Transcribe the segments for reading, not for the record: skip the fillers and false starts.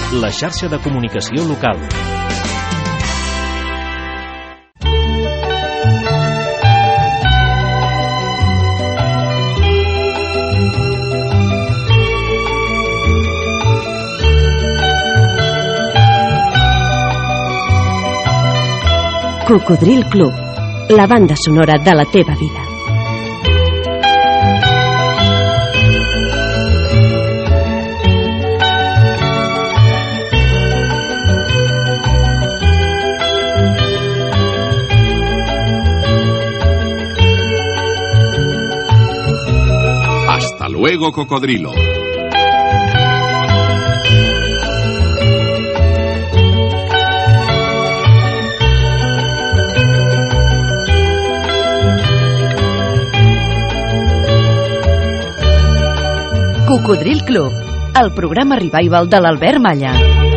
la xarxa de comunicació local. Cocodril Club, la banda sonora de la teva vida. Hasta luego, cocodrilo. Cocodril Club, el programa revival de l'Albert Malla.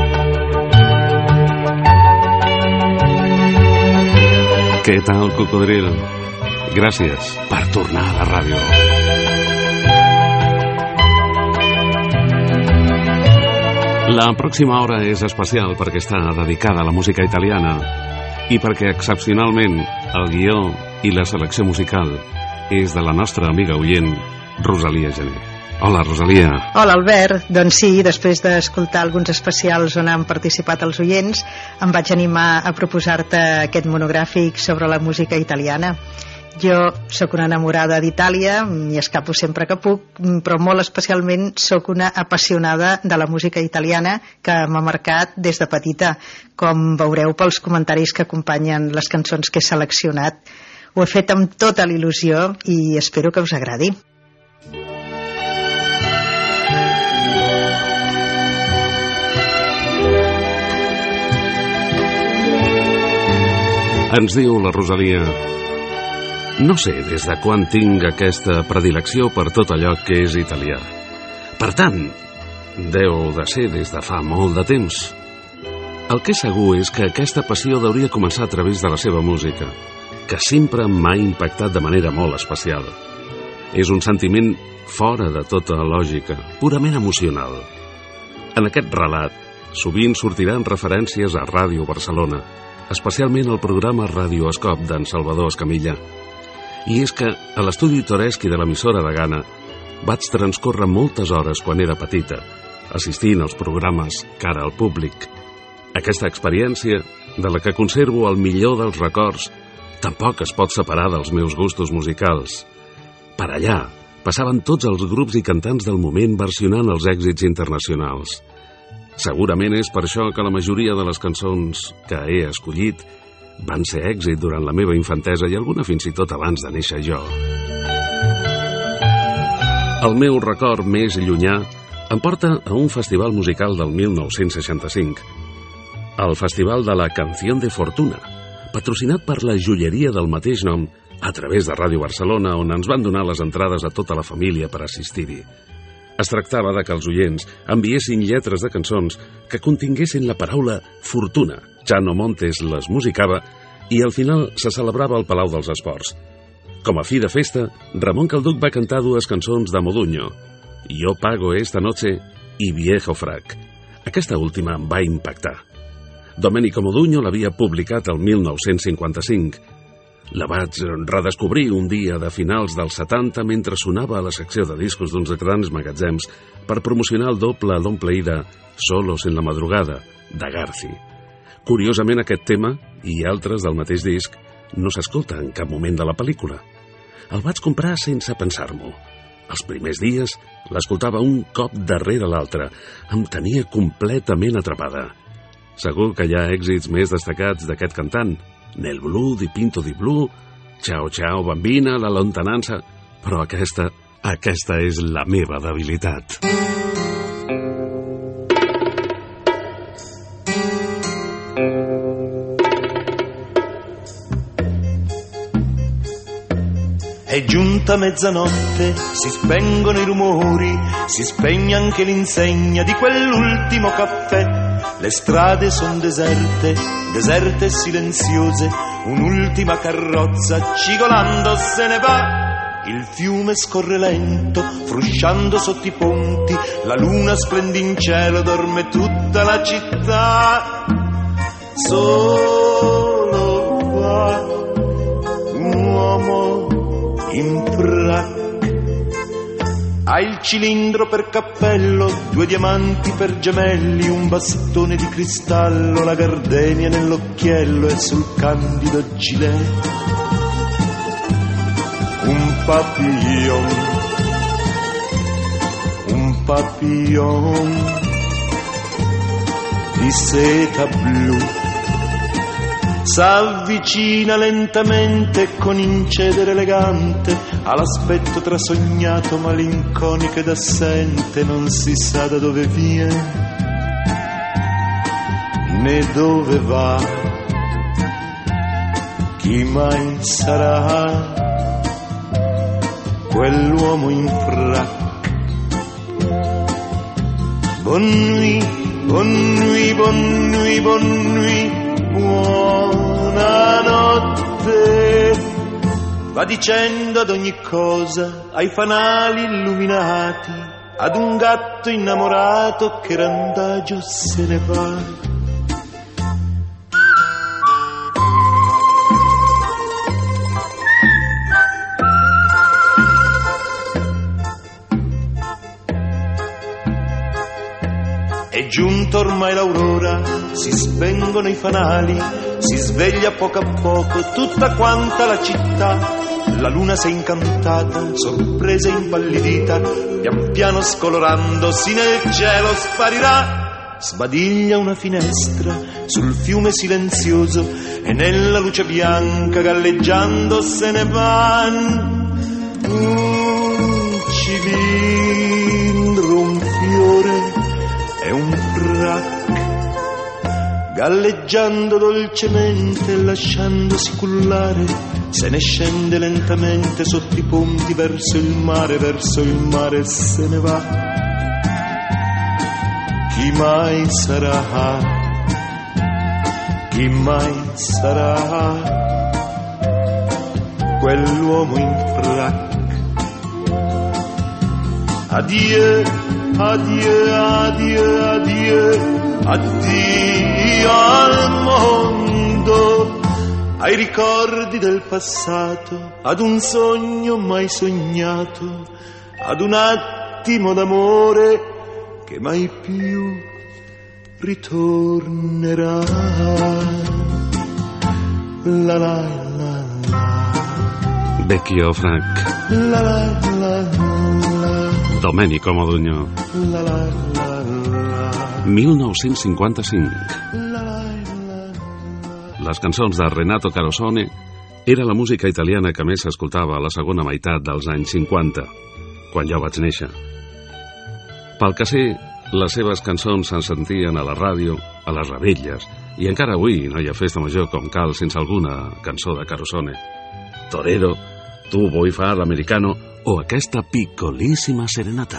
Què tal, cocodril? Gràcies per tornar a la ràdio. La pròxima hora és especial perquè està dedicada a la música italiana i perquè excepcionalment el guió i la selecció musical és de la nostra amiga oient Rosalia Gené. Hola, Rosalia. Hola, Albert. Doncs sí, després d'escoltar alguns especials on han participat els oients, em vaig animar a proposar-te aquest monogràfic sobre la música italiana. Jo sóc una enamorada d'Itàlia, m'hi escapo sempre que puc, però molt especialment sóc una apassionada de la música italiana que m'ha marcat des de petita, com veureu pels comentaris que acompanyen les cançons que he seleccionat. Ho he fet amb tota l'il·lusió i espero que us agradi. Ens diu la Rosalia: no sé des de quan tinc aquesta predilecció per tot allò que és italià. Per tant, deu de ser des de fa molt de temps. El que és segur és que aquesta passió hauria començar a través de la seva música, que sempre m'ha impactat de manera molt especial. És un sentiment fora de tota lògica, purament emocional. En aquest relat sovint sortiran referències a Ràdio Barcelona, especialment el programa Radioescop d'en Salvador Escamilla. I és que a l'estudi Toreschi de l'emissora de Ghana vaig transcórrer moltes hores quan era petita, assistint als programes cara al públic. Aquesta experiència, de la que conservo el millor dels records, tampoc es pot separar dels meus gustos musicals. Per allà passaven tots els grups i cantants del moment versionant els èxits internacionals. Segurament és per això que la majoria de les cançons que he escollit van ser èxit durant la meva infantesa i alguna fins i tot abans de néixer jo. El meu record més llunyà em porta a un festival musical del 1965, el Festival de la Canción de Fortuna, patrocinat per la joieria del mateix nom a través de Ràdio Barcelona, on ens van donar les entrades a tota la família per assistir-hi. Es tractava de que els oients enviessin lletres de cançons que continguessin la paraula fortuna. Chano Montes les musicava i al final se celebrava al Palau dels Esports. Com a fi de festa, Ramon Calduc va cantar dues cançons de Modugno, Yo pago esta noche i Viejo Frac. Aquesta última em va impactar. Domenico Modugno l'havia publicat el 1955. La vaig redescobrir un dia de finals dels 70 mentre sonava a la secció de discos d'uns grans magatzems per promocionar el doble long play de Solos en la madrugada, de Garci. Curiosament, aquest tema, i altres del mateix disc, no s'escolta en cap moment de la pel·lícula. El vaig comprar sense pensar-m'ho. Els primers dies l'escoltava un cop darrere l'altre. Em tenia completament atrapada. Segur que hi ha èxits més destacats d'aquest cantant, Nel blu di Pinto di Blu, Ciao ciao bambina, La lontananza, però aquesta és la meva debilitat. È giunta mezzanotte, si spengono i rumori, si spegne anche l'insegna di quell'ultimo caffè. Le strade son deserte, deserte e silenziose, un'ultima carrozza cigolando se ne va. il fiume scorre lento, frusciando sotto i ponti, la luna splende in cielo, dorme tutta la città. Solo qua un uomo in frac ha il cilindro per cappello, 2 diamanti per gemelli, un bastone di cristallo, la gardenia nell'occhiello e sul candido gilet un papillon di seta blu s'avvicina lentamente con incedere elegante all'aspetto trasognato, malinconico ed assente, non si sa da dove viene né dove va, chi mai sarà quell'uomo in frac. Bonne nuit, bonne nuit, bonne nuit, bonne nuit, buonanotte. Va dicendo ad ogni cosa, ai fanali illuminati, ad un gatto innamorato che randagio se ne va. È giunto ormai l'aurora, si spengono i fanali, si sveglia a poco tutta quanta la città. La luna s'è incantata, sorpresa e impallidita, pian piano scolorandosi nel cielo sparirà. Sbadiglia una finestra sul fiume silenzioso e nella luce bianca galleggiando se ne van. Un cilindro, un fiore e un frac, galleggiando dolcemente, lasciandosi cullare, se ne scende lentamente sotto i ponti verso il mare se ne va. Chi mai sarà? Chi mai sarà quell'uomo in frac? Addio, addio, addio, addio, addio al mondo, ai ricordi del passato, ad un sogno mai sognato, ad un attimo d'amore che mai più ritornerà. La la la la. Vecchio Frank. La la la la. Domenico Modugno. 1955. Les cançons de Renato Carosone era la música italiana que més s'escoltava a la segona meitat dels anys 50, quan jo vaig néixer. Pel que sé, les seves cançons se'n sentien a la ràdio, a les revetlles, i encara avui no hi ha festa major com cal sense alguna cançó de Carosone. Torero, Tu vuoi far l'americano o aquesta piccolissima serenata.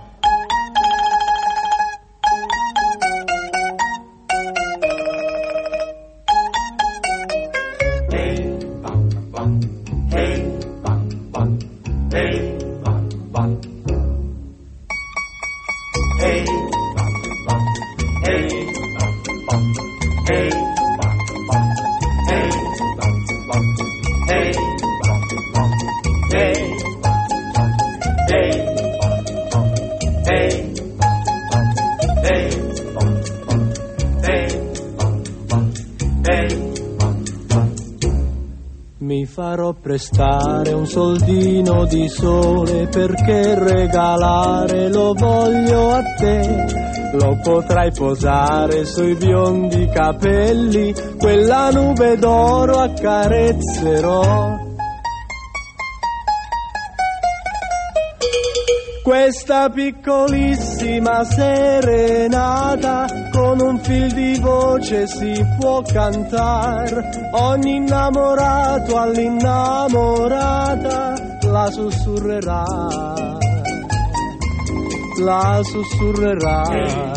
Farò prestare un soldino di sole perché regalare lo voglio a te. Lo potrai posare sui biondi capelli, quella nube d'oro accarezzerò. Questa piccolissima serenata con un fil di voce si può cantare. Ogni innamorato all'innamorata la sussurrerà, la sussurrerà.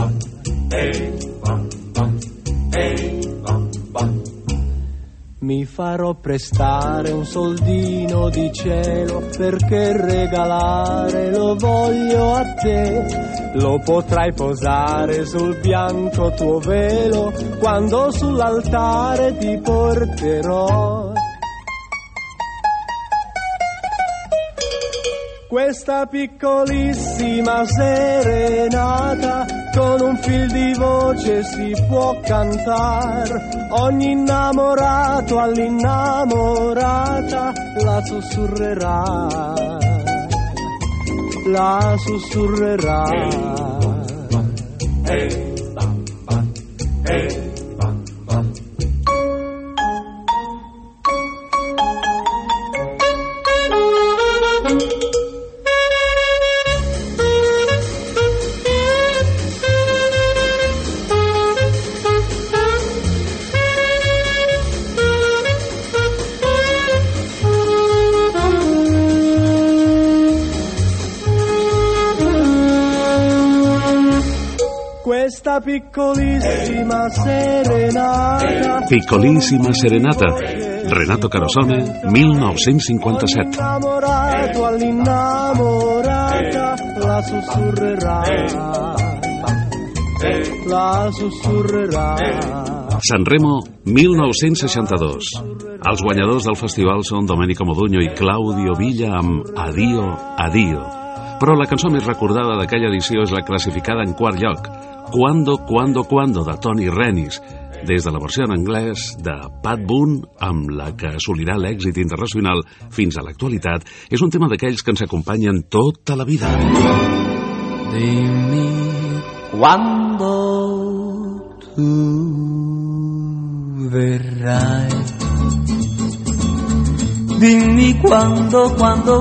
Mi farò prestare un soldino di cielo, perché regalare lo voglio a te. Lo potrai posare sul bianco tuo velo quando sull'altare ti porterò. Questa piccolissima serenata con un fil di voce si può cantare. Ogni innamorato all'innamorata la sussurrerà, la sussurrerà. Questa piccolissima serenata. Piccolissima serenata. Renato Carosone, 1957. Innamorato all'innamorata la sussurrerà, la sussurrerà. Sanremo 1962. Els guanyadors del festival són Domenico Modugno i Claudio Villa amb Adio, Adio. Però la cançó més recordada d'aquella edició és la classificada en quart lloc, Cuando, Cuando, Cuando, de Tony Rennis, des de la versió en anglès de Pat Boone, amb la que assolirà l'èxit internacional fins a l'actualitat. És un tema d'aquells que ens acompanyen tota la vida. Dimmi quando tu verrai, dimmi quando,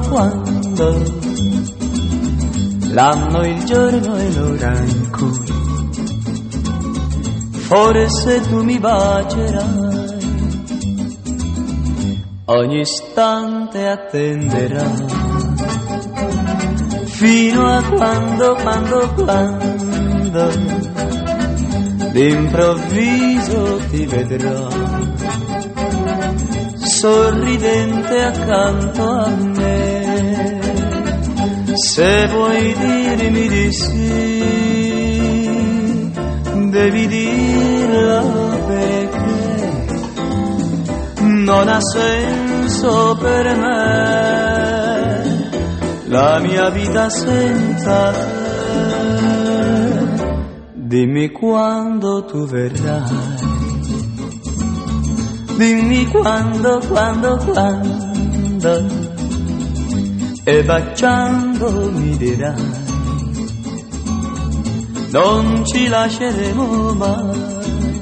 l'anno, il giorno e l'ora in cui forse tu mi bacerai, ogni istante attenderai, fino a quando, d'improvviso ti vedrò, sorridente accanto a me. Se vuoi dirmi di sì, devi dirlo perché non ha senso per me la mia vita senza te. Dimmi quando tu verrai, dimmi quando, e baciando mi dirai, non ci lasceremo mai.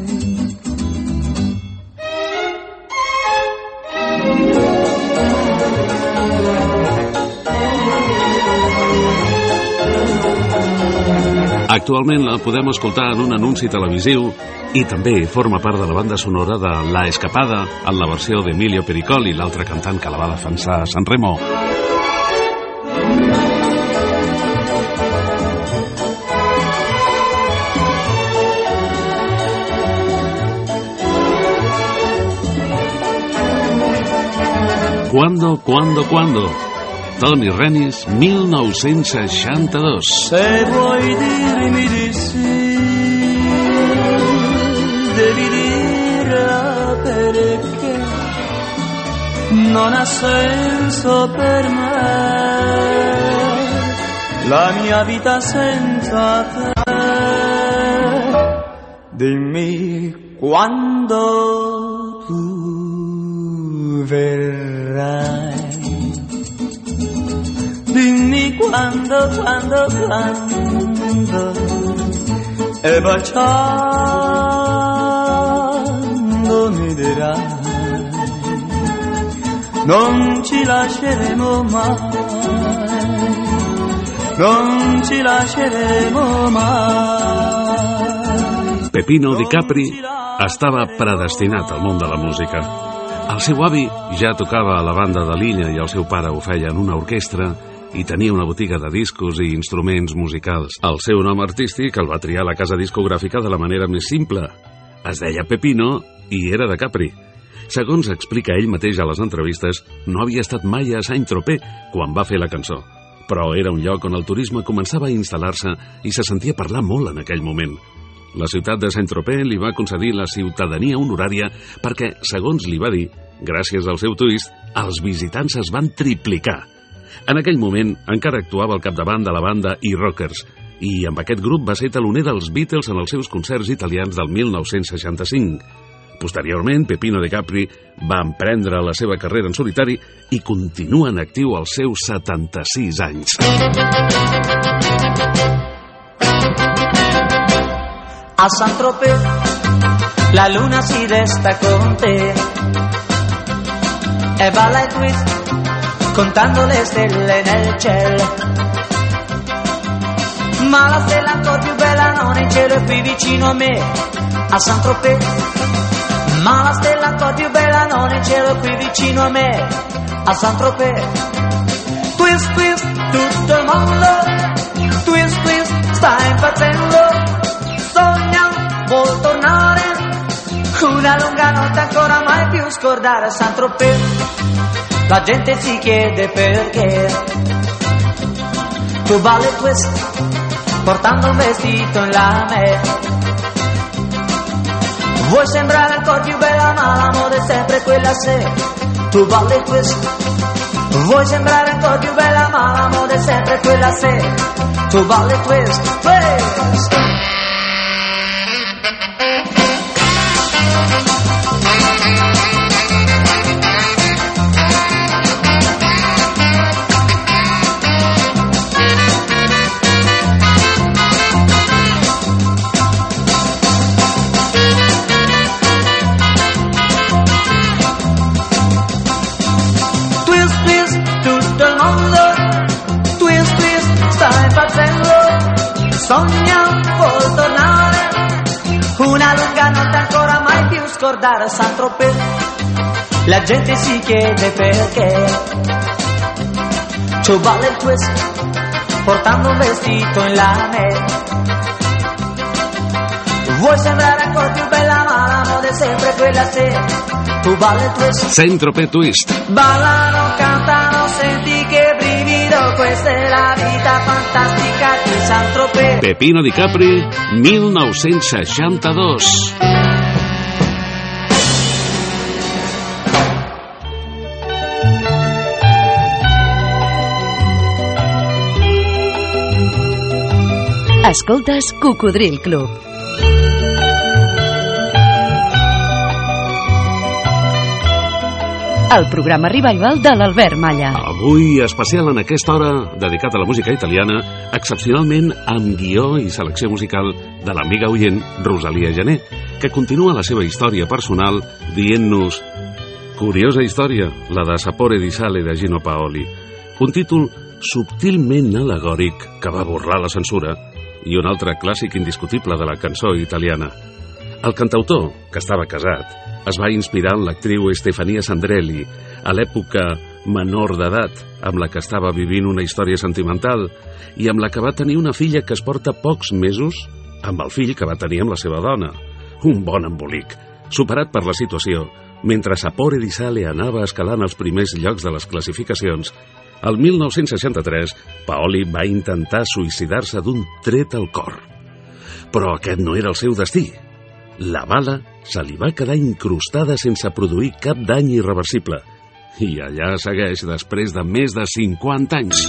Actualment la podem escoltar en un anunci televisiu i també forma part de la banda sonora de La Escapada, en la versió d'Emilio Pericoli, l'altre cantant que la va defensar a Sanremo. Cuando? Tony Rennis, 1962. Se vuoi dirmi di sì, devi dirla perché non ha senso per me la mia vita senza te. Dimmi quando tu verrai, dimmi quando, e baciando mi dirai, non ci lasceremo mai, non ci lasceremo mai. Pepino Di Capri estava predestinat al món de la música. El seu avi ja tocava a la banda de l'illa i el seu pare ho feia en una orquestra i tenia una botiga de discos i instruments musicals. El seu nom artístic el va triar la casa discogràfica de la manera més simple. Es deia Pepino i era de Capri. Segons explica ell mateix a les entrevistes, no havia estat mai a Saint-Tropez quan va fer la cançó, però era un lloc on el turisme començava a instal·lar-se i se sentia parlar molt en aquell moment. La ciutat de Saint-Tropez li va concedir la ciutadania honorària perquè, segons li va dir, gràcies al seu twist, els visitants es van triplicar. En aquell moment encara actuava al capdavant de la banda E-Rockers i amb aquest grup va ser teloner dels Beatles en els seus concerts italians del 1965. Posteriorment, Peppino De Capri va emprendre la seva carrera en solitari i continua en actiu als seus 76 anys. A Saint-Tropez la luna si desta con te e balla il twist contando le stelle nel cielo, ma la stella ancora più bella non è in cielo, è qui vicino a me a Saint-Tropez, ma la stella ancora più bella non è in cielo, è qui vicino a me a Saint-Tropez. Twist twist tutto il mondo, twist twist sta impazzendo, sogna vuol tornare, una lunga notte ancora mai più scordare a Saint-Tropez. La gente si chiede perché tu balli twist portando un vestito in lame. Vuoi sembrare ancora più bella ma la moda è sempre quella se tu balli twist. Vuoi sembrare ancora più bella ma la moda è sempre quella se tu balli twist, twist. Sogna vuol tornare, una lunga notte ancora mai più scordare a Saint-Tropez. La gente si chiede perché tu balli il twist portando un vestito in lame. Vuoi sembrare ancora più bella ma la moda è sempre quella se tu balli il twist. Saint-Tropez Twist. Ballano, cantano, senti che brivido, questa è la vita fantastica di Saint-Tropez. Peppino Di Capri, 1962. Escoltes Cocodril Club. El programa Revival de l'Albert Malla. Avui especial en aquesta hora dedicat a la música italiana, excepcionalment amb guió i selecció musical de l'amiga oient Rosalia Jané, que continua la seva història personal dient-nos: curiosa història, la de Sapore di Sale de Gino Paoli, un títol subtilment alegòric que va burlar la censura i un altre clàssic indiscutible de la cançó italiana. El cantautor, que estava casat, es va inspirar en l'actriu Stefania Sandrelli, a l'època menor d'edat, amb la que estava vivint una història sentimental i amb la que va tenir una filla que es porta pocs mesos amb el fill que va tenir amb la seva dona. Un bon embolic. Superat per la situació, mentre Sapore di Sale anava escalant els primers llocs de les classificacions, el 1963 Paoli va intentar suïcidar-se d'un tret al cor. Però aquest no era el seu destí. La bala se li va quedar incrustada sense produir cap dany irreversible. I allà segueix després de més de 50 anys.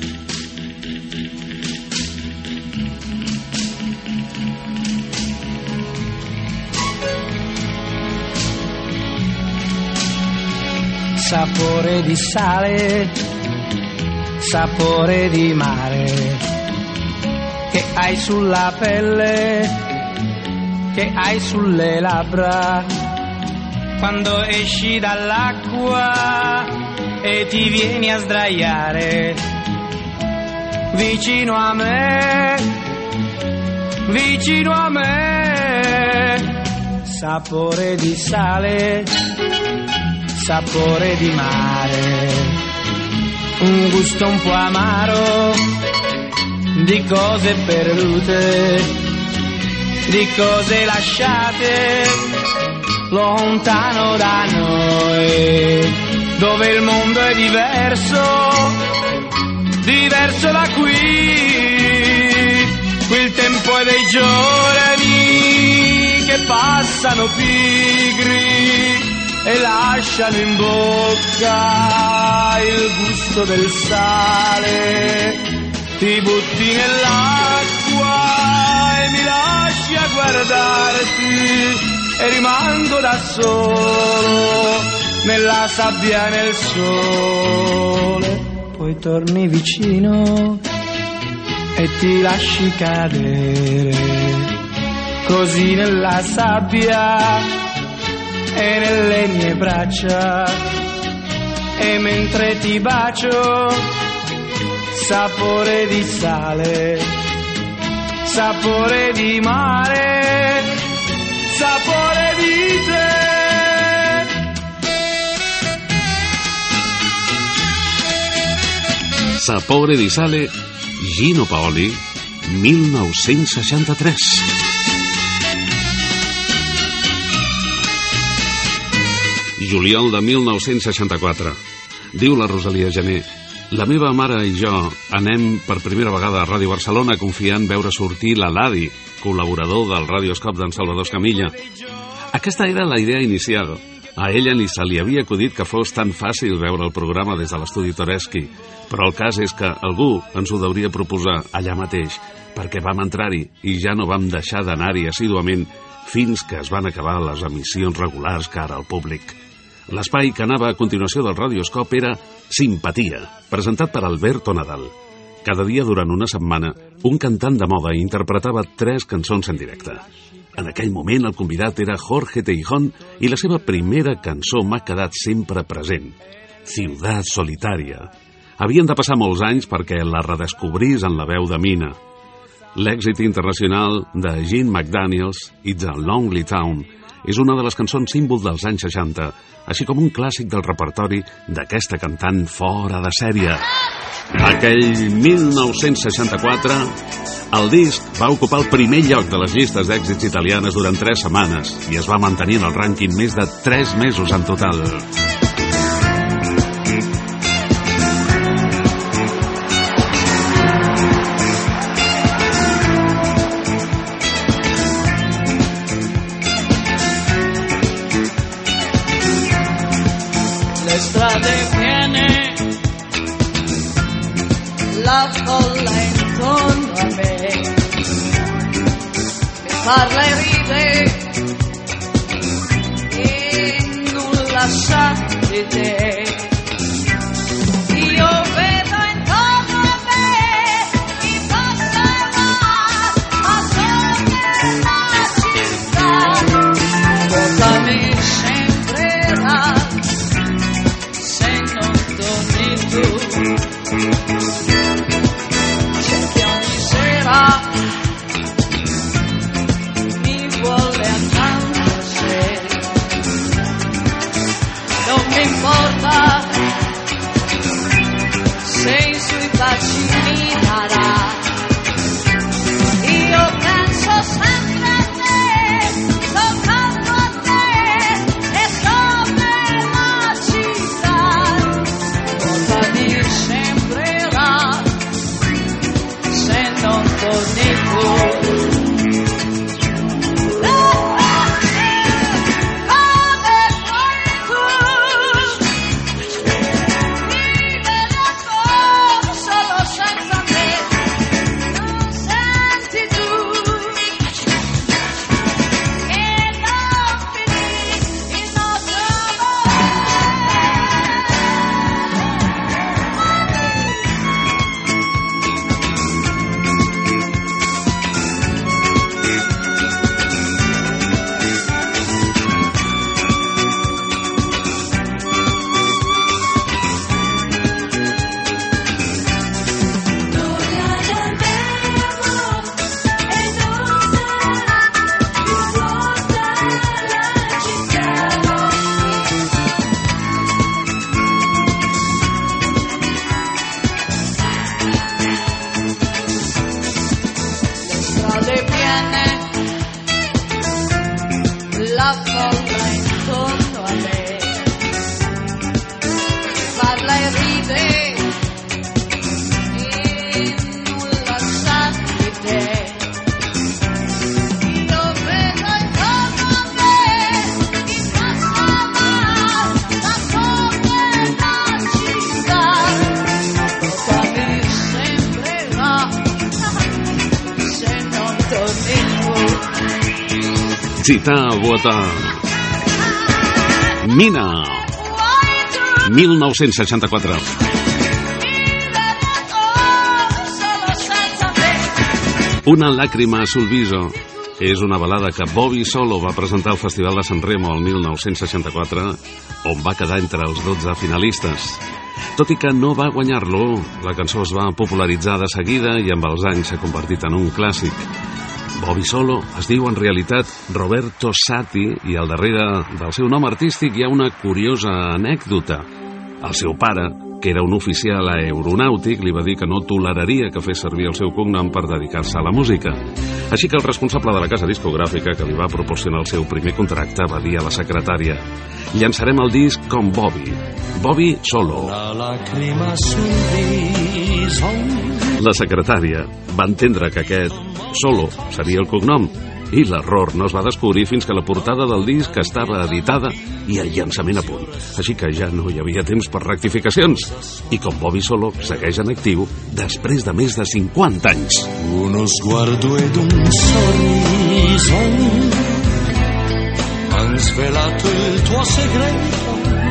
Sapore di sale, sapore di mare, che hai sulla pelle, che hai sulle labbra, quando esci dall'acqua e ti vieni a sdraiare vicino a me, vicino a me. Sapore di sale, sapore di mare, un gusto un po' amaro di cose perdute, di cose lasciate lontano da noi, dove il mondo è diverso da qui il tempo è dei giorni che passano pigri e lasciano in bocca il gusto del sale. Ti butti nell'acqua e mi lasci a guardarti e rimango da solo nella sabbia e nel sole. Poi torni vicino e ti lasci cadere così nella sabbia e nelle mie braccia, e mentre ti bacio sapore di sale, sapore di mare, sapore di te. Sapore di sale, Gino Paoli, 1963. Juliol de 1964. Diu la Rosalia Gené: la meva mare i jo anem per primera vegada a Ràdio Barcelona confiant veure sortir l'Eladi, col·laborador del Radioscop d'en Salvador Escamilla. Aquesta era la idea inicial. A ella ni se li havia acudit que fos tan fàcil veure el programa des de l'estudi Toreschi, però el cas és que algú ens ho hauria proposar allà mateix, perquè vam entrar-hi i ja no vam deixar d'anar-hi assíduament fins que es van acabar les emissions regulars cara al públic. L'espai que anava a continuació del Radioscop era Simpatia, presentat per Alberto Nadal. Cada dia durant una setmana, un cantant de moda interpretava 3 cançons en directe. En aquell moment el convidat era Jorge Teijón i la seva primera cançó m'ha quedat sempre present, Ciudad Solitaria. Havien de passar molts anys perquè la redescobrís en la veu de Mina. L'èxit internacional de Gene McDaniels, It's a Lonely Town, és una de les cançons símbol dels anys 60, així com un clàssic del repertori d'aquesta cantant fora de sèrie. Aquell 1964, el disc va ocupar el primer lloc de les llistes d'èxits italianes durant 3 setmanes i es va mantenir en el rànquing més de 3 mesos en total. Le strade piene, la folla intorno a me, che parla e ride e nulla sa di te. Io vedo intorno a me chi passa e va, ma solo nella città, cosa mi sembrerà se non torni tu. Mi vuole accanto a sé, non mi importa se i suoi baci mi darà. Io penso sempre a te, soltanto a te e sopra la città, cosa mi sembrerà se non torni tu. La folla attorno a me, parla e ride e nulla sa di te. Io vedo intorno a me chi passa da come la città, cosa mi sembrerà se non torni tu. Città vuota. Mina, 1964. Una làgrima sul viso és una balada que Bobby Solo va presentar al Festival de San Remo el 1964, on va quedar entre els 12 finalistes. Tot i que no va guanyar-lo, la cançó es va popularitzar de seguida i amb els anys s'ha convertit en un clàssic. Bobby Solo es diu en realitat Roberto Satti i al darrere del seu nom artístic hi ha una curiosa anècdota. El seu pare, que era un oficial aeronàutic, li va dir que no toleraria que fes servir el seu cognom per dedicar-se a la música. Així que el responsable de la casa discogràfica que li va proporcionar el seu primer contracte va dir a la secretària: llançarem el disc com Bobby Solo. La secretària va entendre que aquest Solo seria el cognom i l'error no es va descobrir fins que la portada del disc estava editada i el llançament a punt. Així que ja no hi havia temps per rectificacions. I com Bobby Solo segueix en actiu després de més de 50 anys. Uno sguardo ed un sorriso han svelato il tuo segreto,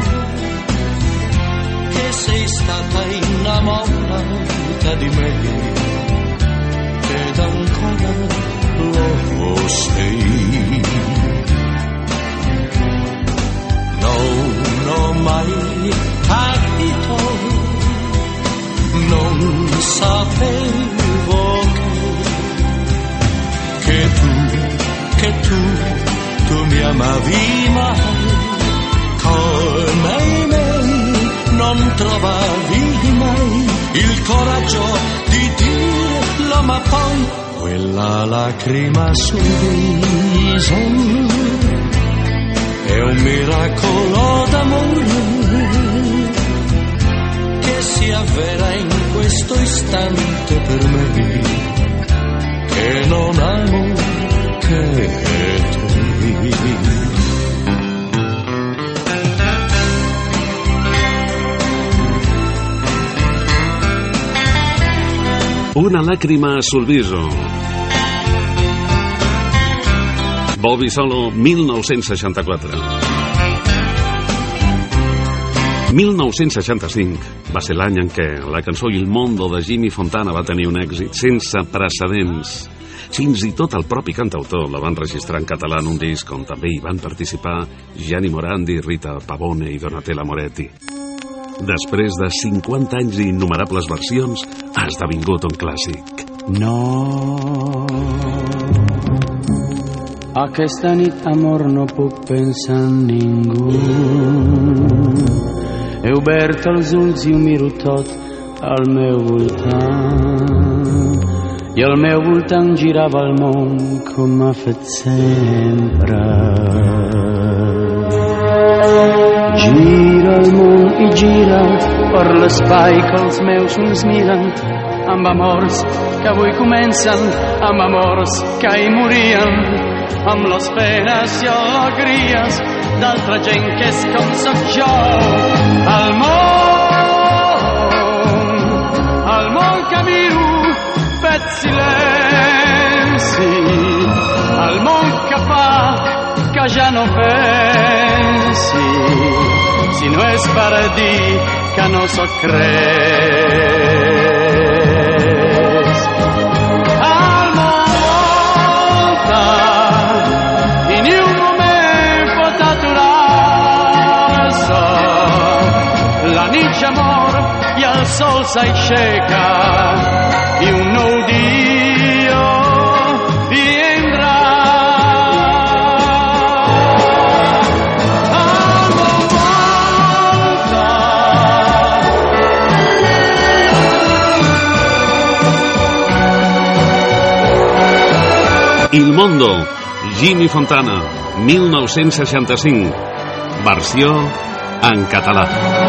che sei stata innamorata di me ed ancora lo sei. Non ho mai capito, non sapevo che tu mi amavi mai, come me non trovavi mai il coraggio di dirlo, ma poi quella lacrima sul viso è un miracolo d'amore che si avvera in questo istante per me, che non amo che te. Una làgrima sul viso. Bobby Solo, 1964. 1965 va ser l'any en què la cançó Il Mondo de Jimmy Fontana va tenir un èxit sense precedents. Fins i tot el propi cantautor la van registrar en català en un disc on també hi van participar Gianni Morandi, Rita Pavone i Donatella Moretti. Després de 50 anys i innumerables versions, ha esdevingut un clàssic. No, aquesta nit, amor, no puc pensar en ningú. He obert els ulls i ho miro tot al meu voltant, i al meu voltant girava el món com ha fet sempre. Gira el món i gira per l'espai que els meus ulls miren, amb amors que avui comencen, amb amors que ahir morien, amb les penes i alegries d'altra gent que és com sóc jo. El món que miro fet silenci, el món que fa que ja no pensi, si no és per dir que no sóc res. El món volta i ni un moment pot aturar-se. La nit ja mor i el sol s'aixeca i un nou dia vindrà. Il Mondo, Jimmy Fontana, 1965. versió en català.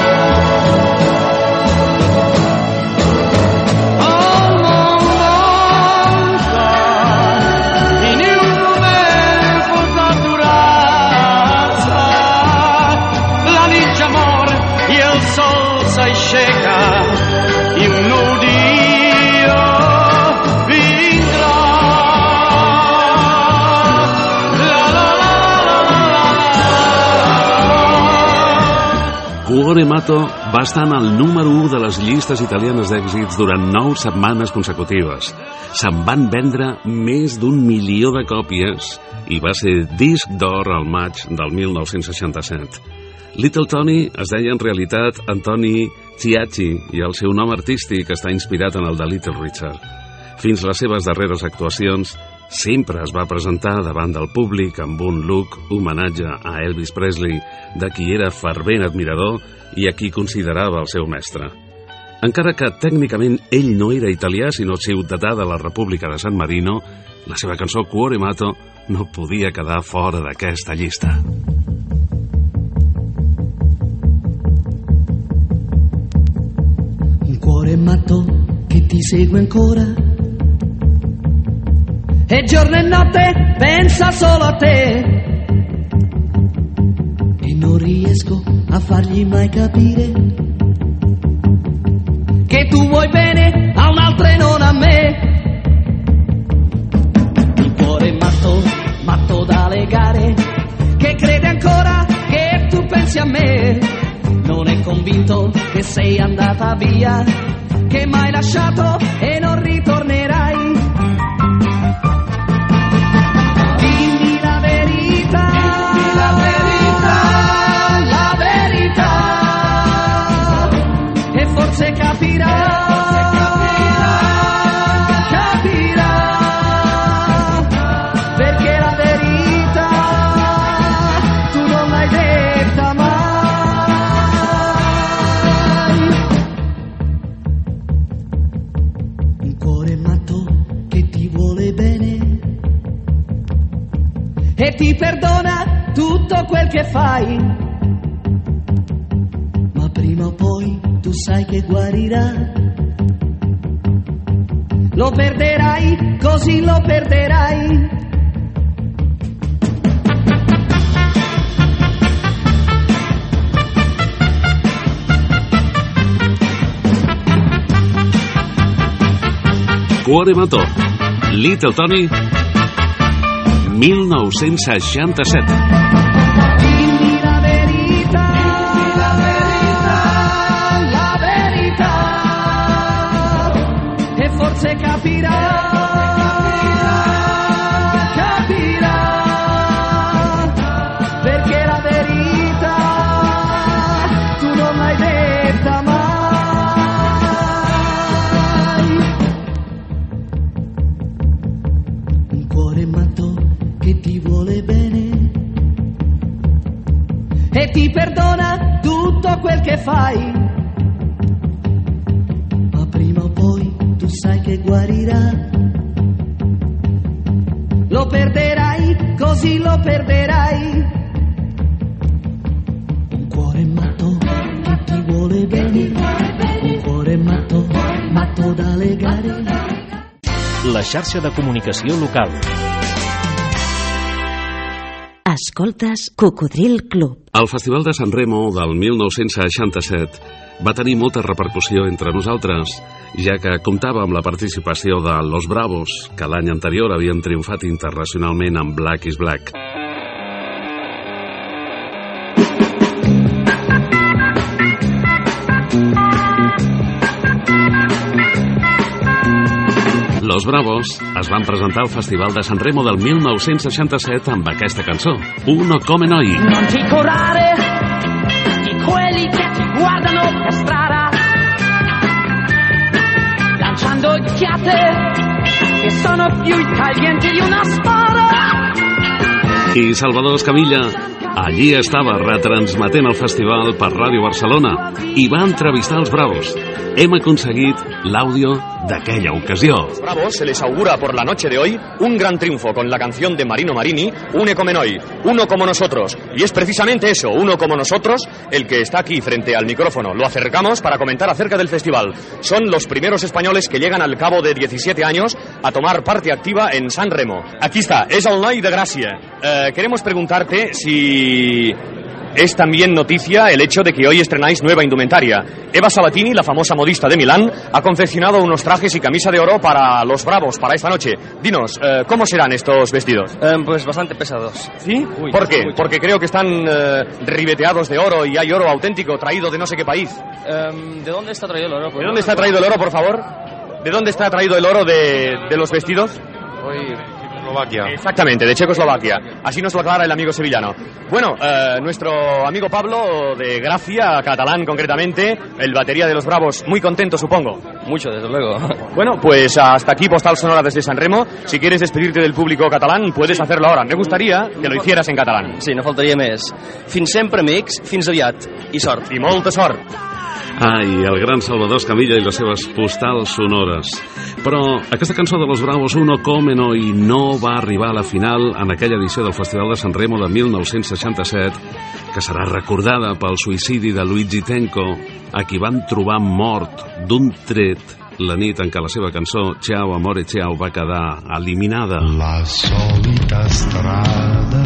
Cuore Matto va estar en el número 1 de les llistes italianes d'èxits durant 9 setmanes consecutives. Se'n van vendre més d'1 milió de còpies i va ser disc d'or al maig del 1967. Little Tony es deia en realitat Antoni Ciacci i el seu nom artístic està inspirat en el de Little Richard. Fins les seves darreres actuacions sempre es va presentar davant del públic amb un look homenatge a Elvis Presley, de qui era fervent admirador i a qui considerava el seu mestre. Encara que tècnicament ell no era italià sinó ciutadà de la República de San Marino, la seva cançó Cuore Matto no podia quedar fora d'aquesta llista. Un cuore matto che ti segue ancora e giorno e notte pensa solo a te e non riesco a fargli mai capire che tu vuoi bene a un'altra e non a me. Un cuore matto, matto da legare, che crede ancora che tu pensi a me, non è convinto che sei andata via, che m'hai lasciato e non ritornerai. Forse capirà, perché la verità tu non l'hai detta mai. Un cuore matto che ti vuole bene e ti perdona tutto quel che fai, ma prima o poi tu sai che guarirà, lo perderai, così lo perderai. Cuore Matto, Little Tony, 1967. Forse capirà, perché la verità tu non l'hai detta mai. Un cuore matto che ti vuole bene e ti perdona tutto quel che fai, ma prima o poi tu sai che guarirà, lo perderai, così lo perderai. Un cuore matto che ti vuole bene, un cuore matto, matto da legare. La xarxa de comunicació local. Escoltes Cocodril Club. El Festival de San Remo del 1967 va tenir molta repercussió entre nosaltres, ja que comptava amb la participació de Los Bravos, que l'any anterior havien triomfat internacionalment amb Black is Black. Los Bravos es van presentar al Festival de San Remo del 1967 amb aquesta cançó, Uno come noi. Non ti curare di quelli che ti guardano per strada, lanciando occhiate che sono più taglienti di una spada. I Salvador Escamilla Allí estava retransmetent el festival per Ràdio Barcelona i va entrevistar els Bravos. Hem aconseguit l'àudio d'aquella ocasió. A los Bravos se les augura por la noche de hoy un gran triunfo con la canción de Marino Marini, Une come noi, uno como nosotros. Y es precisamente eso, uno como nosotros, el que está aquí frente al micrófono. Lo acercamos para comentar acerca del festival. Son los primeros españoles que llegan al cabo de 17 años a tomar parte activa en San Remo. Aquí está, es el noi de Gracia. Queremos preguntarte si es también noticia el hecho de que hoy estrenáis nueva indumentaria. Eva Sabatini, la famosa modista de Milán, ha confeccionado unos trajes y camisa de oro para los Bravos, para esta noche. Dinos, ¿cómo serán estos vestidos? Pues bastante pesados. ¿Sí? ¿Por qué? Porque creo que están ribeteados de oro y hay oro auténtico traído de no sé qué país. ¿De dónde está traído el oro? ¿De dónde está traído el oro, por favor? ¿De dónde está traído el oro de los vestidos? Checoslovaquia. Exactamente, de Checoslovaquia. Así nos lo aclara el amigo sevillano. Bueno, nuestro amigo Pablo, de Gracia, catalán concretamente, el batería de los Bravos, muy contento, supongo. Mucho, desde luego. Bueno, pues hasta aquí Postal Sonora desde San Remo. Si quieres despedirte del público catalán, puedes hacerlo ahora. Me gustaría que lo hicieras en catalán. Sí, no faltaria més. Fins sempre, amics, fins aviat. I sort. I molta sort. Ai, el gran Salvador Escamilla i les seves postals sonores. Però aquesta cançó de los Bravos, Uno come noi, no va arribar a la final en aquella edició del Festival de San Remo de 1967, que serà recordada pel suïcidi de Luigi Tenco, a qui van trobar mort d'un tret la nit en què la seva cançó Ciao amore ciao va quedar eliminada. La solita strada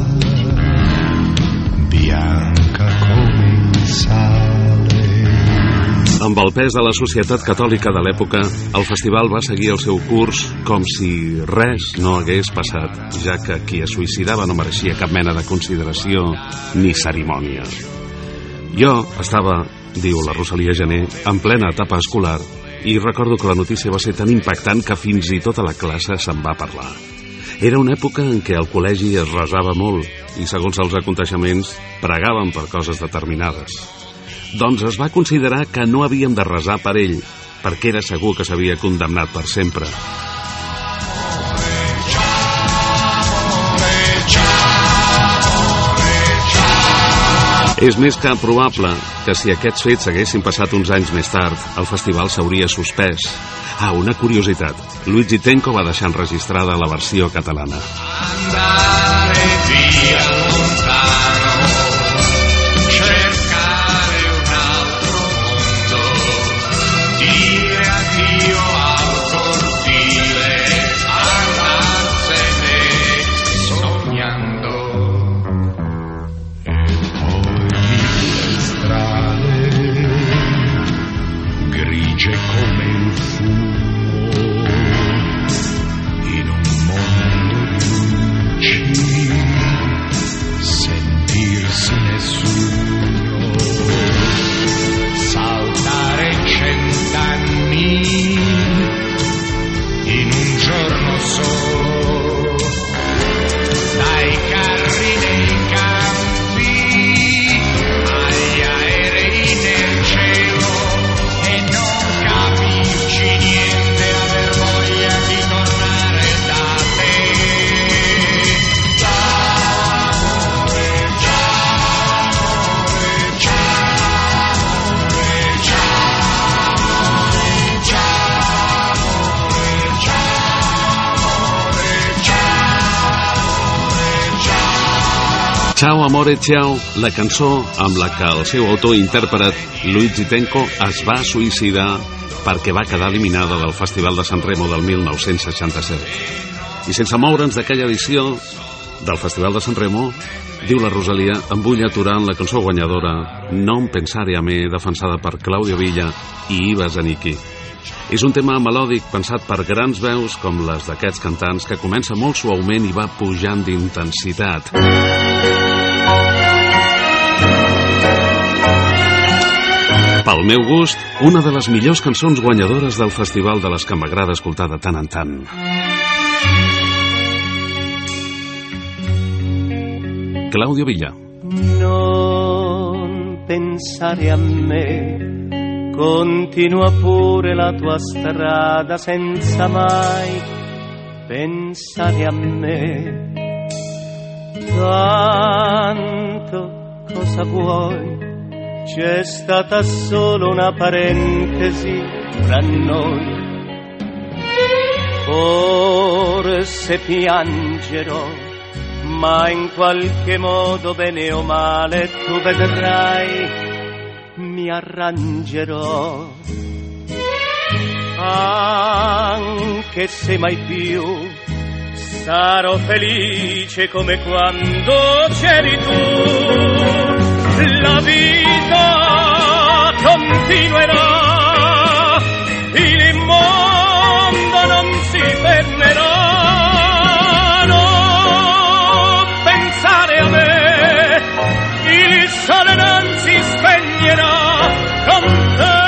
bianca come il sale. Amb el pes de la societat catòlica de l'època, el festival va seguir el seu curs com si res no hagués passat, ja que qui es suïcidava no mereixia cap mena de consideració ni cerimònia. Jo estava, diu la Rosalia Gené, en plena etapa escolar i recordo que la notícia va ser tan impactant que fins i tot a la classe se'n va parlar. Era una època en què al col·legi es resava molt i, segons els aconteixements, pregaven per coses determinades. Doncs es va considerar que no havíem de resar per ell, perquè era segur que s'havia condemnat per sempre. És més que probable que si aquests fets s'haguessin passat uns anys més tard, el festival s'hauria suspès. Ah, una curiositat. Luigi Tenco va deixar enregistrada la versió catalana. Andare via lontano, cercare un altro mondo, dire addio al cortile, andarsene sognando. Grigie come il fumo in un mondo di luci, sentirsi nessuno, saltare 100 anni in un giorno solo, dai carri nei campi agli aerei nel cielo e non capisci niente, aver voglia di tornare da te. Ciao amore ciao, la cançó amb la que el seu autor i intèrpret Luigi Tenco es va suïcidar perquè va quedar eliminada del Festival de San Remo del 1967. I sense moure'ns d'aquella edició del Festival de San Remo, diu la Rosalia, em vull aturar en la cançó guanyadora Non pensare a me, defensada per Claudio Villa i Iva Zanicki. És un tema melòdic pensat per grans veus com les d'aquests cantants, que comença molt suaument i va pujant d'intensitat. Pel meu gust, una de les millors cançons guanyadores del festival, de les que m'agrada escoltar de tant en tant. Claudio Villa. Non pensare a me, continua pure la tua strada senza mai pensare a me. fatto, cosa vuoi? C'è stata solo una parentesi tra noi. Forse piangerò, ma in qualche modo, bene o male, tu vedrai, mi arrangerò. Anche se mai più sarò felice come quando c'eri tu. La vita continuerà, il mondo non si fermerà. Non pensare a me, il sole non si spegnerà con te.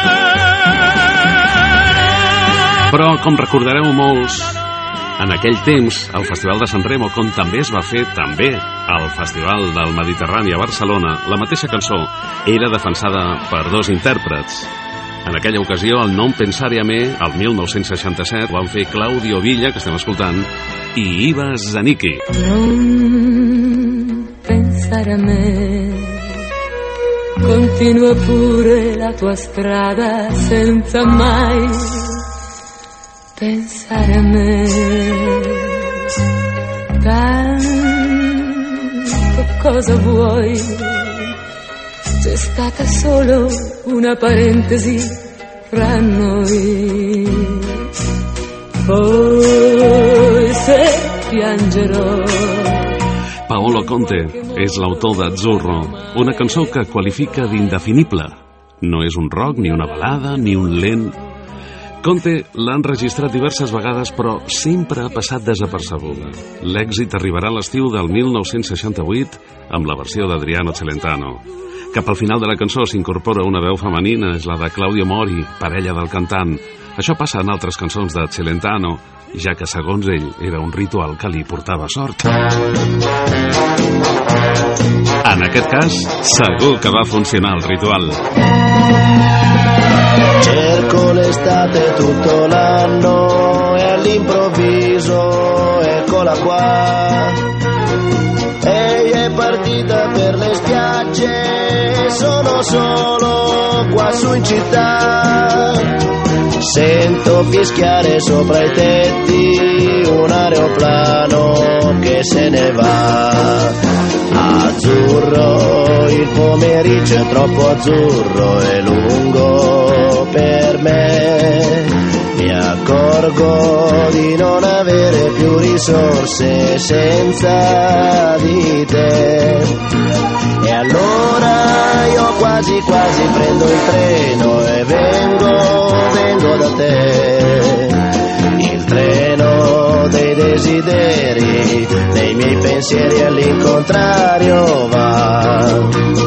Però, com recordareu molts, en aquell temps, al Festival de Sant Remo, com també es va fer també al Festival del Mediterrani a Barcelona, la mateixa cançó era defensada per dos intèrprets. En aquella ocasió, el Non pensare a me, el 1967, ho van fer Claudio Villa, que estem escoltant, i Iva Zanicki. Non pensare a me, continua pure la tua strada senza mai pensare a me. Tanto cosa vuoi? C'è stata solo una parentesi fra noi. Forse piangerò. Paolo Conte és l'autor d'Azzurro, una cançó que qualifica d'indefinible. No és un rock, ni una balada, ni un lent. Conte l'ha enregistrat diverses vegades, però sempre ha passat desapercebuda. L'èxit arribarà a l'estiu del 1968 amb la versió d'Adriano Celentano. Cap al final de la cançó s'incorpora una veu femenina, és la de Claudio Mori, parella del cantant. Això passa en altres cançons de Celentano, ja que, segons ell, era un ritual que li portava sort. En aquest cas, segur que va funcionar el ritual. Cerco l'estate tutto l'anno e all'improvviso eccola qua. Lei è partita per le spiagge e sono solo qua su in città. Sento fischiare sopra i tetti un aeroplano che se ne va. Azzurro, il pomeriggio è troppo azzurro e lungo per me. Mi accorgo di non avere più risorse senza di te. E allora io quasi quasi prendo il treno e vengo da te. Il treno dei desideri, dei miei pensieri all'incontrario va.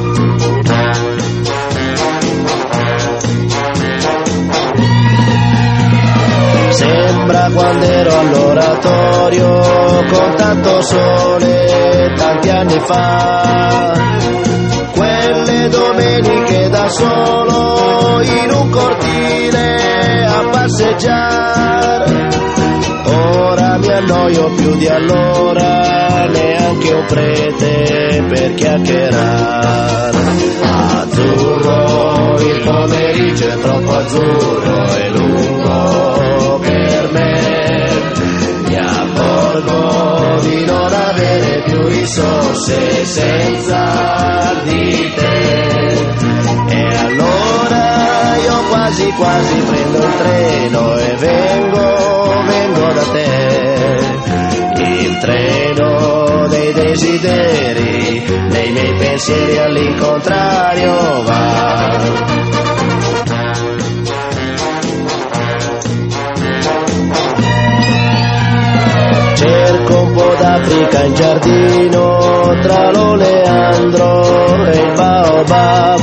Sembra quando ero all'oratorio con tanto sole tanti anni fa. Quelle domeniche da solo in un cortile a passeggiare. Ora mi annoio più di allora, neanche un prete per chiacchierare. Azzurro, il pomeriggio è troppo azzurro e lungo per me. Mi accorgo di non avere più risorse senza di te. E allora io quasi quasi prendo il treno e vengo da te. Il treno dei desideri, dei miei pensieri all'incontrario va. Cerco un po' d'Africa in giardino, tra l'oleandro e il baobab.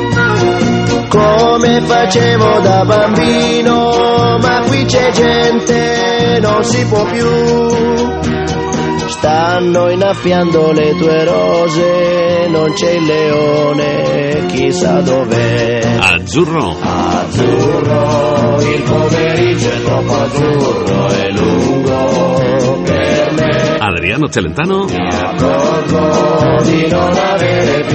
Come facevo da bambino, ma qui c'è gente, non si può più. Stanno innaffiando le tue rose, non c'è il leone, chissà dov'è. Azzurro. Azzurro, il pomeriggio è troppo azzurro e lungo per me. Adriano Celentano. Mi accorgo di non avere più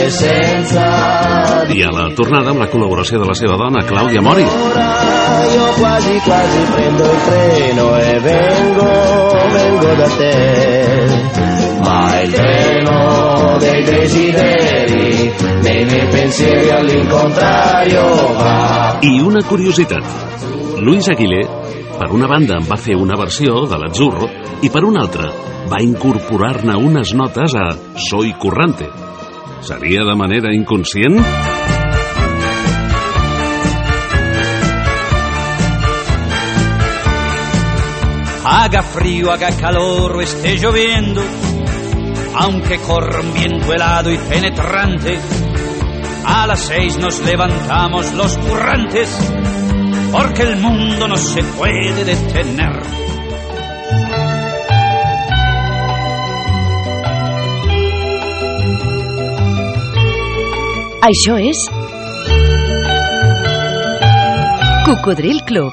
anche senza. I a la tornada amb la col·laboració de la seva dona, Claudia Mori. Io quasi quasi prendo il treno e vengo da te, ma il treno dei desideri, nei miei pensieri all'incontrario va. I una curiositat. Luis Aguilé, per una banda, en va fer una versió de l'Azzurro i per una altra va incorporar-ne unes notes a Soy Currante. Seria de manera inconscient? Haga frío, haga calor o esté lloviendo, aunque corra un viento helado y penetrante, a las 6 nos levantamos los currantes, porque el mundo no se puede detener. Això és Cocodril Club,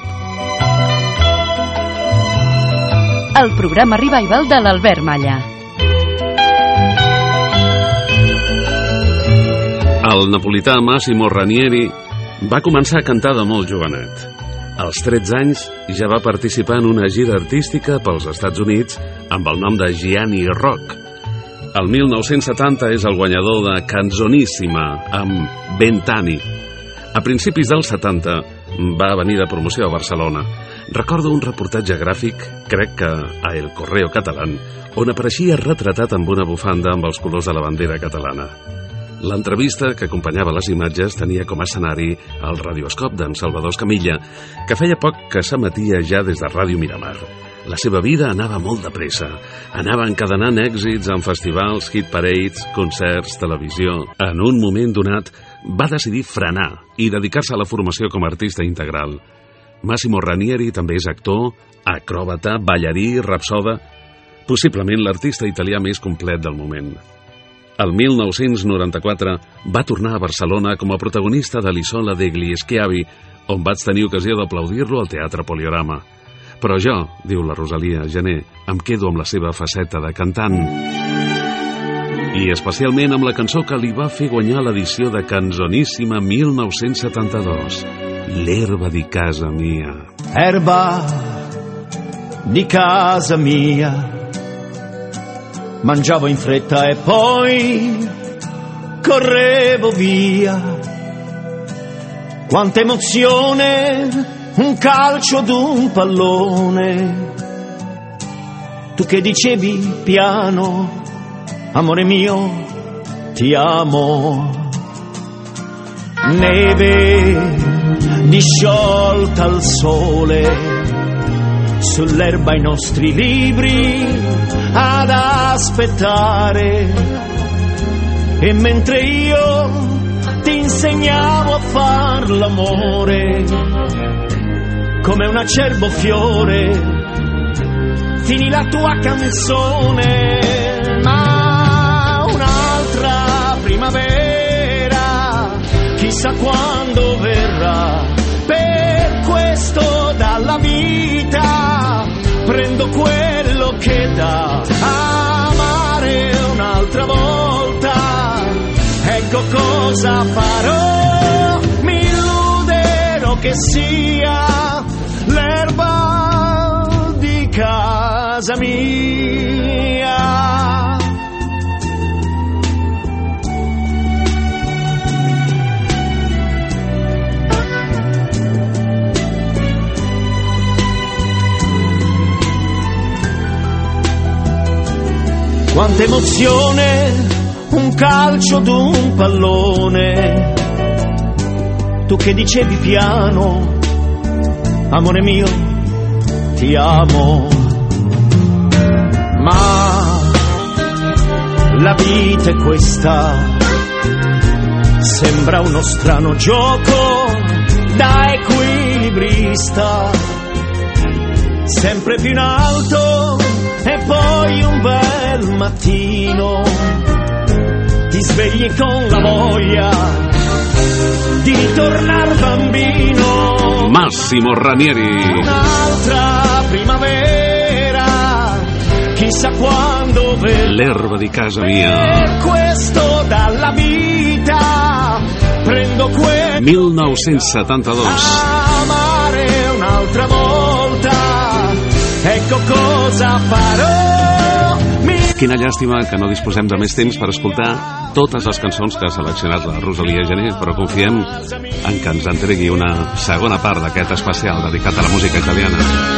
el programa revival de l'Albert Malla. El napolità Massimo Ranieri va començar a cantar de molt jovenet. Als 13 anys ja va participar en una gira artística pels Estats Units amb el nom de Gianni Rock. El 1970 és el guanyador de Canzonissima amb Vent'anni. A principis dels 70 va venir de promoció a Barcelona. Recordo un reportatge gràfic, crec que a El Correo Catalán, on apareixia retratat amb una bufanda amb els colors de la bandera catalana. L'entrevista que acompanyava les imatges tenia com a escenari el radioscop d'en Salvador Escamilla, que feia poc que s'emetia ja des de Ràdio Miramar. La seva vida anava molt de pressa. Anava encadenant èxits en festivals, hit parades, concerts, televisió. En un moment donat va decidir frenar i dedicar-se a la formació com a artista integral. Massimo Ranieri també és actor, acròbata, ballarí, rapsoda, possiblement l'artista italià més complet del moment. El 1994 va tornar a Barcelona com a protagonista de l'Isola degli Schiavi, on vaig tenir ocasió d'aplaudir-lo al Teatre Poliorama. Però jo, diu la Rosalia Gené, em quedo amb la seva faceta de cantant. I especialment amb la cançó que li va fer guanyar l'edició de Canzonissima 1972, L'erba di casa mia. Erba di casa mia, mangiavo in fretta e poi correvo via. Quanta emozione, un calcio d'un pallone. Tu che dicevi piano, amore mio, ti amo. Neve disciolta al sole, sull'erba i nostri libri ad aspettare. E mentre io ti insegnavo a far l'amore, come un acerbo fiore, finì la tua canzone. Ma un'altra primavera, chissà quando verrà. Per questo dalla vita prendo quello che dà. Amare un'altra volta, ecco cosa farò. Mi illuderò che sia l'erba di casa mia. Quanta emozione, un calcio d'un pallone. Tu che dicevi piano, amore mio, ti amo. Ma la vita è questa, sembra uno strano gioco da equilibrista, sempre più in alto e poi un bel mattino ti svegli con la voglia di ritornar bambino. Massimo Ranieri. Un'altra primavera, chissà quando l'erba di casa mia. Per questo dalla vita prendo 1972. Amare un'altra volta, ecco cosa farò. Quina llàstima que no disposem de més temps per escoltar totes les cançons que ha seleccionat la Rosalia Gené, però confiem en que ens entregui una segona part d'aquest especial dedicat a la música italiana.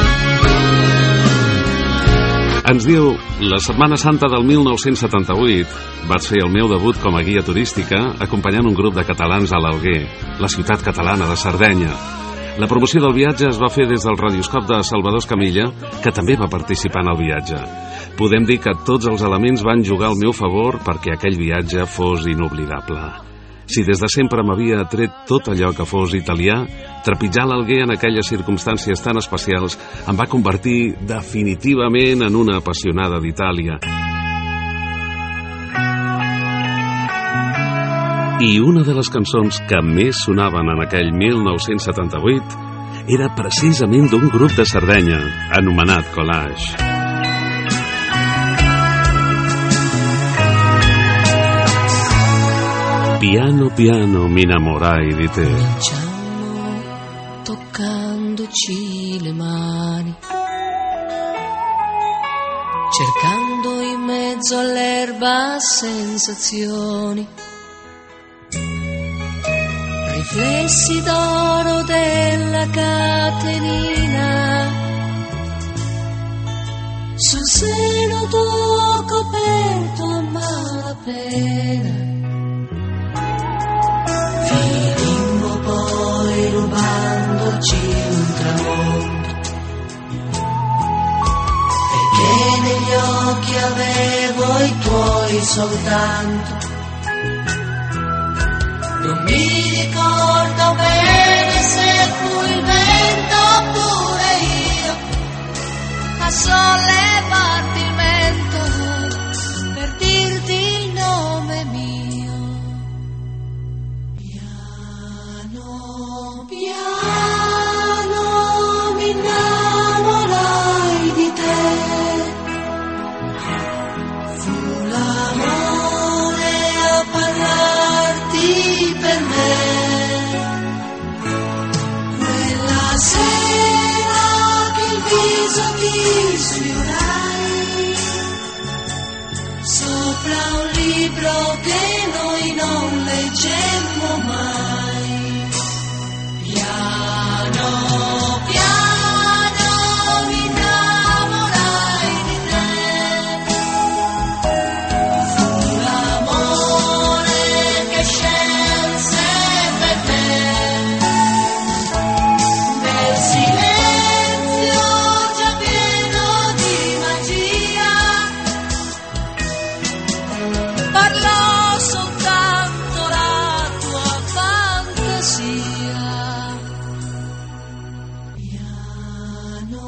Ens diu: la Setmana Santa del 1978 vaig fer el meu debut com a guia turística acompanyant un grup de catalans a l'Alguer, la ciutat catalana de Sardenya. La promoció del viatge es va fer des del radioscop de Salvador Escamilla, que també va participar en el viatge. Podem dir que tots els elements van jugar al meu favor perquè aquell viatge fos inoblidable. Si des de sempre m'havia atret tot allò que fos italià, trepitjar l'Alguer en aquelles circumstàncies tan especials em va convertir definitivament en una apassionada d'Itàlia. I una de les cançons que més sonaven en aquell 1978 era precisament d'un grup de Sardenya, anomenat Collage. Piano piano mi innamorai di te. Cominciamo toccandoci le mani, cercando in mezzo all'erba sensazioni, riflessi d'oro della catenina sul seno tuo coperto a malapena. Finimmo poi rubandoci un tramonto, perché negli occhi avevo i tuoi soltanto. Non mi ricordo bene se fu il vento oppure io a sollevarti il mento per dirti il nome mio. Piano piano mi innamorai di te. Fu l'amore a parlarti per me. Quella sera che il viso ti sfiorai sopra un libro che noi non leggemmo mai. Piano piano mi innamorai di te. Fu l'amore che scelse per te. Nel silenzio già pieno di magia parlò soltanto la tua fantasia. Piano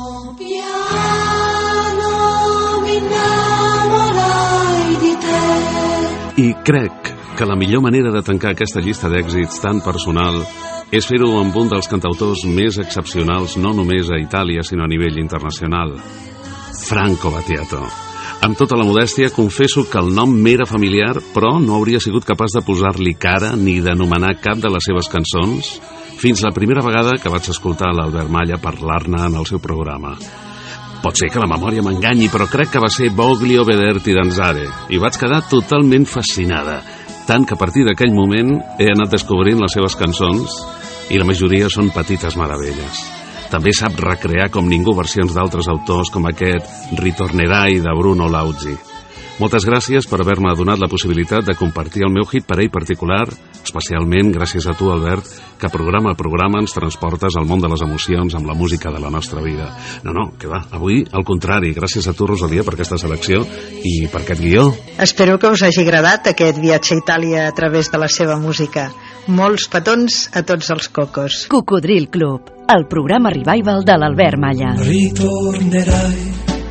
piano mi innamorai di te. I crec que la millor manera de tancar aquesta llista d'èxits tan personal és fer-ho amb un dels cantautors més excepcionals no només a Itàlia sinó a nivell internacional, Franco Battiato. Amb tota la modèstia confesso que el nom m'era familiar, però no hauria sigut capaç de posar-li cara ni d'anomenar cap de les seves cançons fins la primera vegada que vaig escoltar l'Albert Malla parlar-ne en el seu programa. Pot ser que la memòria m'enganyi, però crec que va ser Voglio vederti danzare, i vaig quedar totalment fascinada, tant que a partir d'aquell moment he anat descobrint les seves cançons i la majoria són petites meravelles. També sap recrear com ningú versions d'altres autors com aquest Ritornerai de Bruno Lauzi. Moltes gràcies per haver-me donat la possibilitat de compartir el meu hit per ell particular, especialment gràcies a tu, Albert, que programa a programa ens transportes al món de les emocions amb la música de la nostra vida. No, que va, avui al contrari, gràcies a tu, Rosalia, per aquesta selecció i per aquest guió. Espero que us hagi agradat aquest viatge a Itàlia a través de la seva música. Molts petons a tots els cocos. Cocodril Club, el programa revival de l'Albert Malla. Ritornerai,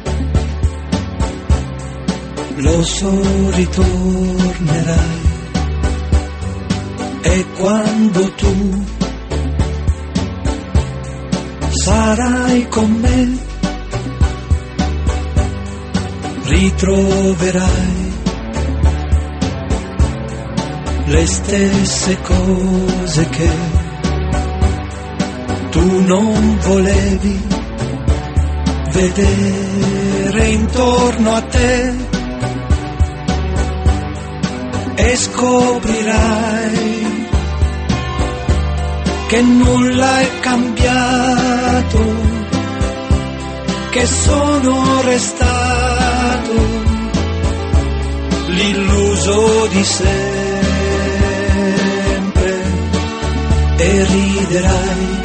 lo so, ritornerai, e quando tu sarai con me ritroverai le stesse cose che tu non volevi vedere intorno a te, e scoprirai che nulla è cambiato, che sono restato l'illuso di sempre, e riderai,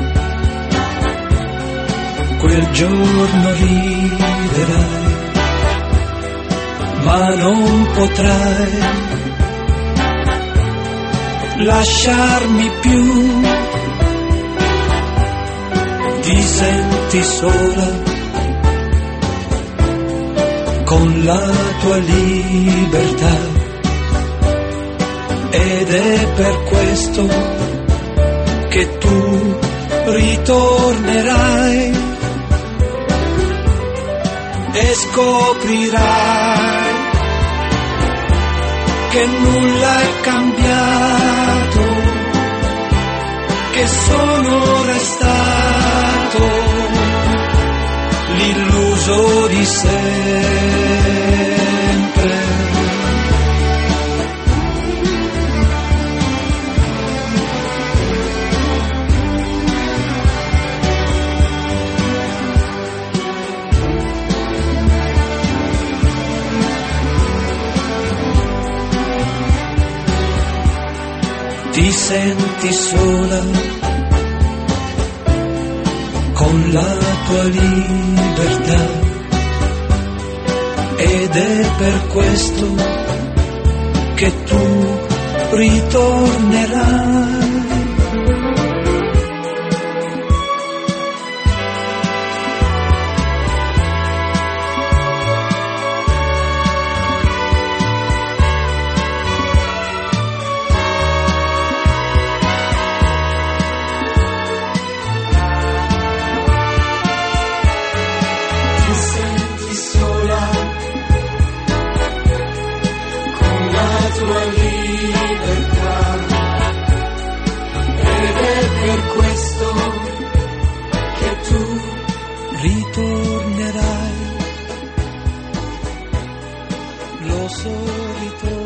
quel giorno riderai, ma non potrai lasciarmi più. Ti senti sola con la tua libertà, ed è per questo che tu ritornerai e scoprirai che nulla è cambiato, che sono restato l'illuso di sempre. Ti senti sola con la tua libertà, ed è per questo che tu ritornerai. Ritornerai, lo so, ritornerai.